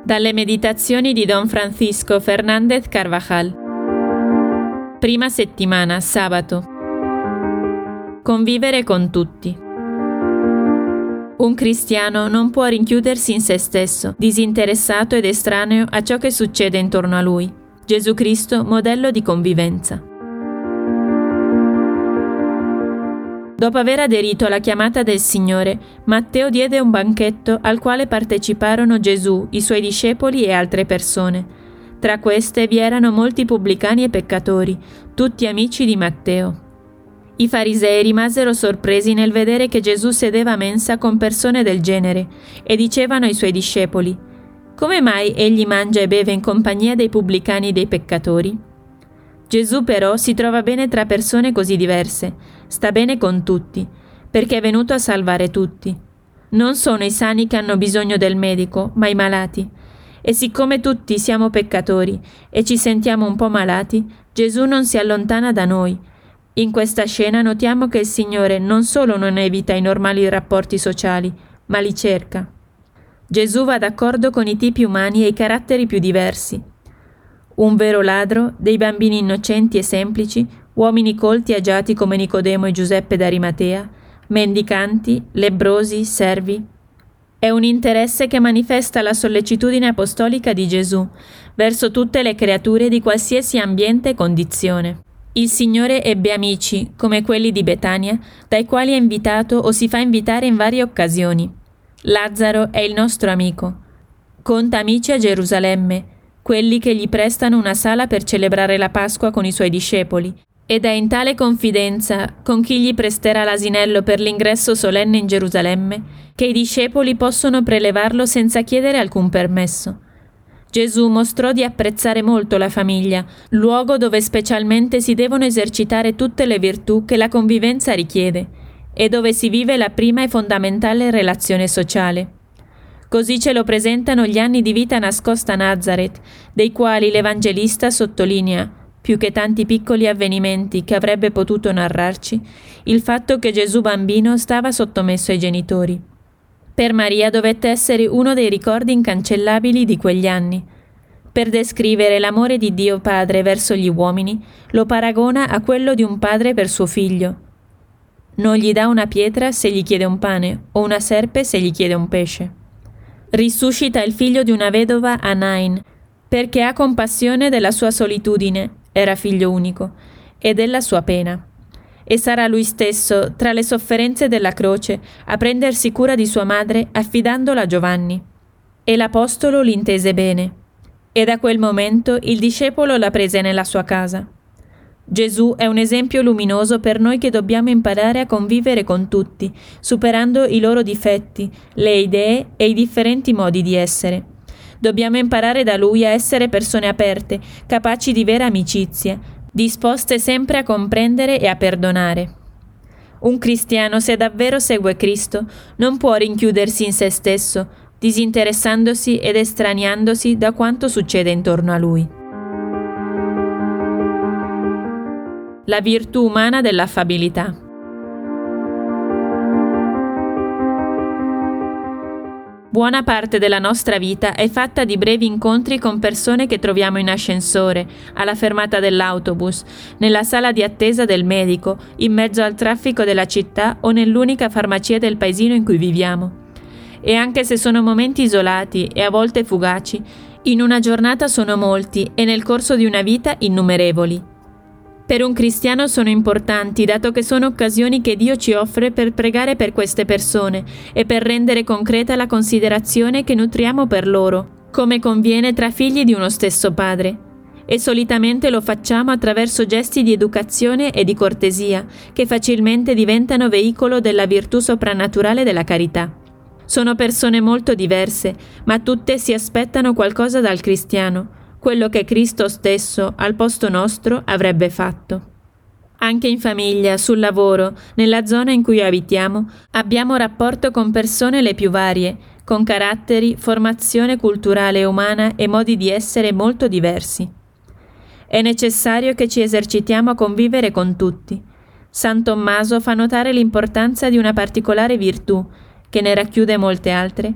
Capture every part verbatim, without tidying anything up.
Dalle meditazioni di Don Francisco Fernández Carvajal. Prima settimana, sabato. Convivere con tutti. Un cristiano non può rinchiudersi in se stesso, disinteressato ed estraneo a ciò che succede intorno a lui. Gesù Cristo, modello di convivenza. Dopo aver aderito alla chiamata del Signore, Matteo diede un banchetto al quale parteciparono Gesù, i suoi discepoli e altre persone. Tra queste vi erano molti pubblicani e peccatori, tutti amici di Matteo. I farisei rimasero sorpresi nel vedere che Gesù sedeva a mensa con persone del genere e dicevano ai suoi discepoli: «Come mai egli mangia e beve in compagnia dei pubblicani e dei peccatori?» Gesù però si trova bene tra persone così diverse, sta bene con tutti, perché è venuto a salvare tutti. Non sono i sani che hanno bisogno del medico, ma i malati. E siccome tutti siamo peccatori e ci sentiamo un po' malati, Gesù non si allontana da noi. In questa scena notiamo che il Signore non solo non evita i normali rapporti sociali, ma li cerca. Gesù va d'accordo con i tipi umani e i caratteri più diversi. Un vero ladro, dei bambini innocenti e semplici, uomini colti e agiati come Nicodemo e Giuseppe d'Arimatea, mendicanti, lebbrosi, servi. È un interesse che manifesta la sollecitudine apostolica di Gesù verso tutte le creature di qualsiasi ambiente e condizione. Il Signore ebbe amici, come quelli di Betania, dai quali è invitato o si fa invitare in varie occasioni. Lazzaro è il nostro amico. Conta amici a Gerusalemme, quelli che gli prestano una sala per celebrare la Pasqua con i suoi discepoli, ed è in tale confidenza con chi gli presterà l'asinello per l'ingresso solenne in Gerusalemme che i discepoli possono prelevarlo senza chiedere alcun permesso. Gesù mostrò di apprezzare molto la famiglia, luogo dove specialmente si devono esercitare tutte le virtù che la convivenza richiede e dove si vive la prima e fondamentale relazione sociale. Così ce lo presentano gli anni di vita nascosta a Nazareth, dei quali l'Evangelista sottolinea, più che tanti piccoli avvenimenti che avrebbe potuto narrarci, il fatto che Gesù bambino stava sottomesso ai genitori. Per Maria dovette essere uno dei ricordi incancellabili di quegli anni. Per descrivere l'amore di Dio Padre verso gli uomini, lo paragona a quello di un padre per suo figlio. Non gli dà una pietra se gli chiede un pane, o una serpe se gli chiede un pesce. Risuscita il figlio di una vedova a Nain, perché ha compassione della sua solitudine, era figlio unico, e della sua pena. E sarà lui stesso, tra le sofferenze della croce, a prendersi cura di sua madre affidandola a Giovanni. E l'apostolo l'intese bene. E da quel momento il discepolo la prese nella sua casa. Gesù è un esempio luminoso per noi che dobbiamo imparare a convivere con tutti, superando i loro difetti, le idee e i differenti modi di essere. Dobbiamo imparare da Lui a essere persone aperte, capaci di vera amicizia, disposte sempre a comprendere e a perdonare. Un cristiano, se davvero segue Cristo, non può rinchiudersi in se stesso, disinteressandosi ed estraniandosi da quanto succede intorno a lui. La virtù umana dell'affabilità. Buona parte della nostra vita è fatta di brevi incontri con persone che troviamo in ascensore, alla fermata dell'autobus, nella sala di attesa del medico, in mezzo al traffico della città o nell'unica farmacia del paesino in cui viviamo. E anche se sono momenti isolati e a volte fugaci, in una giornata sono molti e nel corso di una vita innumerevoli. Per un cristiano sono importanti, dato che sono occasioni che Dio ci offre per pregare per queste persone e per rendere concreta la considerazione che nutriamo per loro, come conviene tra figli di uno stesso padre. E solitamente lo facciamo attraverso gesti di educazione e di cortesia, che facilmente diventano veicolo della virtù soprannaturale della carità. Sono persone molto diverse, ma tutte si aspettano qualcosa dal cristiano, quello che Cristo stesso, al posto nostro, avrebbe fatto. Anche in famiglia, sul lavoro, nella zona in cui abitiamo, abbiamo rapporto con persone le più varie, con caratteri, formazione culturale e umana e modi di essere molto diversi. È necessario che ci esercitiamo a convivere con tutti. San Tommaso fa notare l'importanza di una particolare virtù, che ne racchiude molte altre,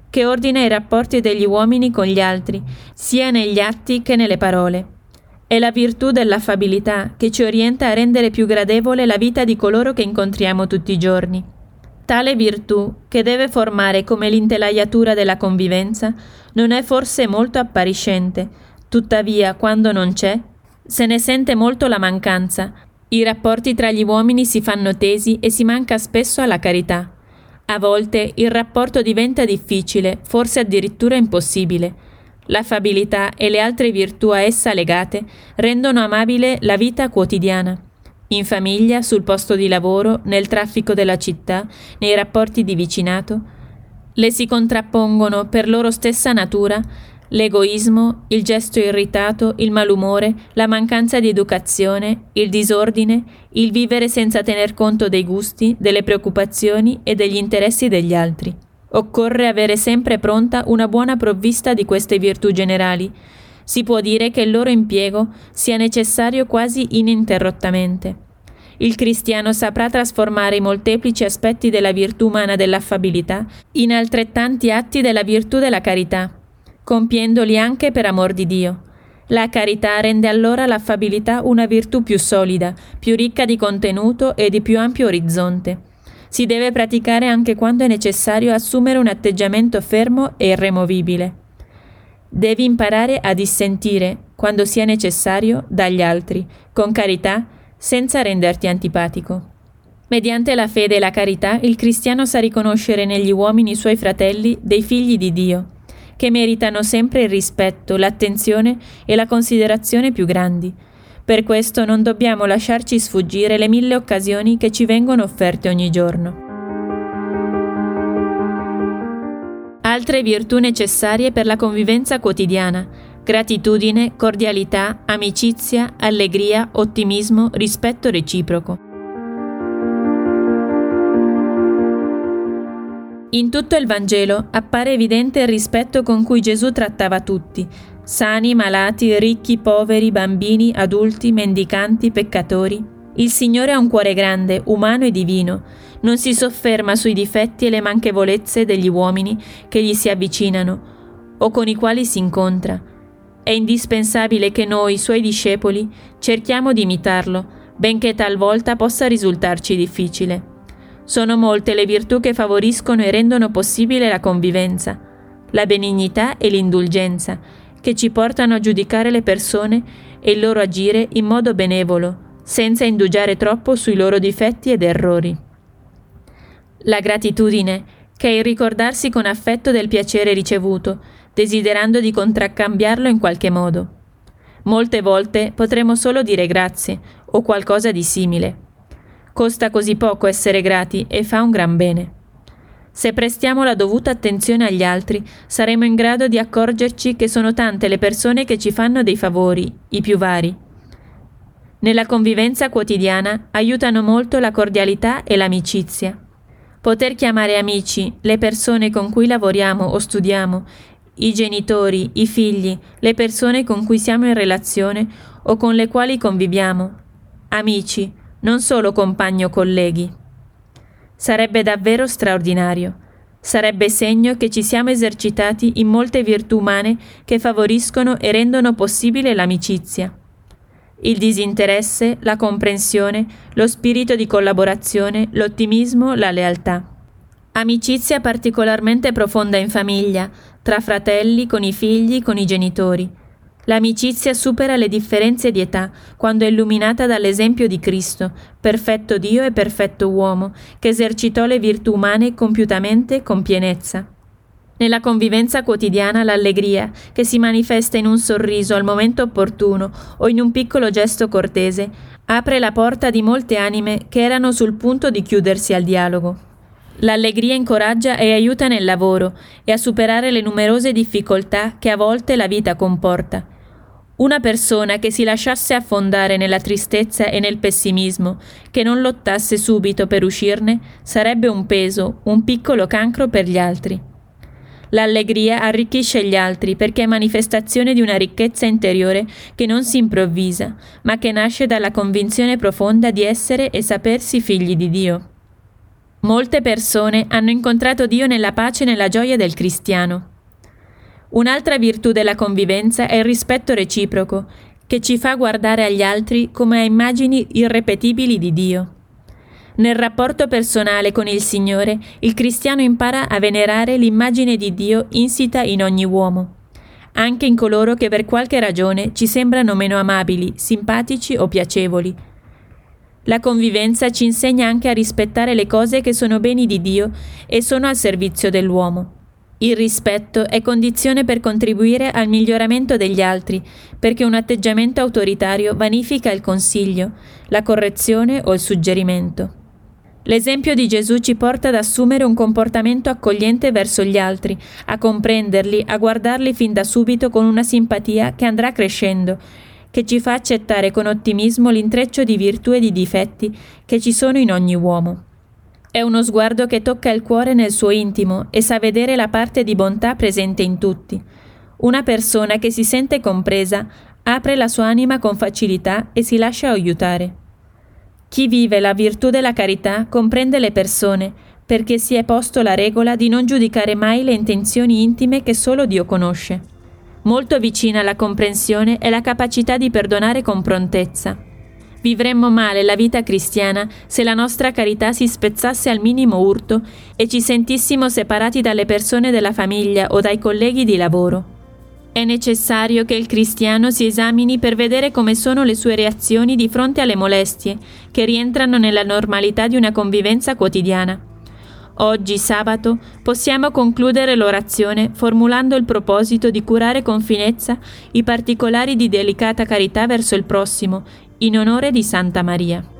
che ordina i rapporti degli uomini con gli altri, sia negli atti che nelle parole. È la virtù dell'affabilità che ci orienta a rendere più gradevole la vita di coloro che incontriamo tutti i giorni. Tale virtù, che deve formare come l'intelaiatura della convivenza, non è forse molto appariscente, tuttavia, quando non c'è, se ne sente molto la mancanza. I rapporti tra gli uomini si fanno tesi e si manca spesso alla carità. A volte il rapporto diventa difficile, forse addirittura impossibile. L'affabilità e le altre virtù a essa legate rendono amabile la vita quotidiana. In famiglia, sul posto di lavoro, nel traffico della città, nei rapporti di vicinato, le si contrappongono per loro stessa natura l'egoismo, il gesto irritato, il malumore, la mancanza di educazione, il disordine, il vivere senza tener conto dei gusti, delle preoccupazioni e degli interessi degli altri. Occorre avere sempre pronta una buona provvista di queste virtù generali. Si può dire che il loro impiego sia necessario quasi ininterrottamente. Il cristiano saprà trasformare i molteplici aspetti della virtù umana dell'affabilità in altrettanti atti della virtù della carità, compiendoli anche per amor di Dio. La carità rende allora l'affabilità una virtù più solida, più ricca di contenuto e di più ampio orizzonte. Si deve praticare anche quando è necessario assumere un atteggiamento fermo e irremovibile. Devi imparare a dissentire, quando sia necessario, dagli altri, con carità, senza renderti antipatico. Mediante la fede e la carità, il cristiano sa riconoscere negli uomini suoi fratelli dei figli di Dio, che meritano sempre il rispetto, l'attenzione e la considerazione più grandi. Per questo non dobbiamo lasciarci sfuggire le mille occasioni che ci vengono offerte ogni giorno. Altre virtù necessarie per la convivenza quotidiana: gratitudine, cordialità, amicizia, allegria, ottimismo, rispetto reciproco. In tutto il Vangelo appare evidente il rispetto con cui Gesù trattava tutti, sani, malati, ricchi, poveri, bambini, adulti, mendicanti, peccatori. Il Signore ha un cuore grande, umano e divino. Non si sofferma sui difetti e le manchevolezze degli uomini che gli si avvicinano o con i quali si incontra. È indispensabile che noi, suoi discepoli, cerchiamo di imitarlo, benché talvolta possa risultarci difficile. Sono molte le virtù che favoriscono e rendono possibile la convivenza, la benignità e l'indulgenza, che ci portano a giudicare le persone e il loro agire in modo benevolo, senza indugiare troppo sui loro difetti ed errori. La gratitudine, che è il ricordarsi con affetto del piacere ricevuto, desiderando di contraccambiarlo in qualche modo. Molte volte potremo solo dire grazie o qualcosa di simile. Costa così poco essere grati e fa un gran bene. Se prestiamo la dovuta attenzione agli altri, saremo in grado di accorgerci che sono tante le persone che ci fanno dei favori, i più vari. Nella convivenza quotidiana aiutano molto la cordialità e l'amicizia. Poter chiamare amici le persone con cui lavoriamo o studiamo, i genitori, i figli, le persone con cui siamo in relazione o con le quali conviviamo. Amici, non solo compagni o colleghi. Sarebbe davvero straordinario. Sarebbe segno che ci siamo esercitati in molte virtù umane che favoriscono e rendono possibile l'amicizia. Il disinteresse, la comprensione, lo spirito di collaborazione, l'ottimismo, la lealtà. Amicizia particolarmente profonda in famiglia, tra fratelli, con i figli, con i genitori. L'amicizia supera le differenze di età quando è illuminata dall'esempio di Cristo, perfetto Dio e perfetto uomo, che esercitò le virtù umane compiutamente con pienezza. Nella convivenza quotidiana l'allegria, che si manifesta in un sorriso al momento opportuno o in un piccolo gesto cortese, apre la porta di molte anime che erano sul punto di chiudersi al dialogo. L'allegria incoraggia e aiuta nel lavoro e a superare le numerose difficoltà che a volte la vita comporta. Una persona che si lasciasse affondare nella tristezza e nel pessimismo, che non lottasse subito per uscirne, sarebbe un peso, un piccolo cancro per gli altri. L'allegria arricchisce gli altri perché è manifestazione di una ricchezza interiore che non si improvvisa, ma che nasce dalla convinzione profonda di essere e sapersi figli di Dio. Molte persone hanno incontrato Dio nella pace e nella gioia del cristiano. Un'altra virtù della convivenza è il rispetto reciproco, che ci fa guardare agli altri come a immagini irripetibili di Dio. Nel rapporto personale con il Signore, il cristiano impara a venerare l'immagine di Dio insita in ogni uomo, anche in coloro che per qualche ragione ci sembrano meno amabili, simpatici o piacevoli. La convivenza ci insegna anche a rispettare le cose che sono beni di Dio e sono al servizio dell'uomo. Il rispetto è condizione per contribuire al miglioramento degli altri, perché un atteggiamento autoritario vanifica il consiglio, la correzione o il suggerimento. L'esempio di Gesù ci porta ad assumere un comportamento accogliente verso gli altri, a comprenderli, a guardarli fin da subito con una simpatia che andrà crescendo, che ci fa accettare con ottimismo l'intreccio di virtù e di difetti che ci sono in ogni uomo. È uno sguardo che tocca il cuore nel suo intimo e sa vedere la parte di bontà presente in tutti. Una persona che si sente compresa apre la sua anima con facilità e si lascia aiutare. Chi vive la virtù della carità comprende le persone, perché si è posto la regola di non giudicare mai le intenzioni intime che solo Dio conosce. Molto vicina alla comprensione è la capacità di perdonare con prontezza. Vivremmo male la vita cristiana se la nostra carità si spezzasse al minimo urto e ci sentissimo separati dalle persone della famiglia o dai colleghi di lavoro. È necessario che il cristiano si esamini per vedere come sono le sue reazioni di fronte alle molestie, che rientrano nella normalità di una convivenza quotidiana. Oggi, sabato, possiamo concludere l'orazione formulando il proposito di curare con finezza i particolari di delicata carità verso il prossimo, in onore di Santa Maria.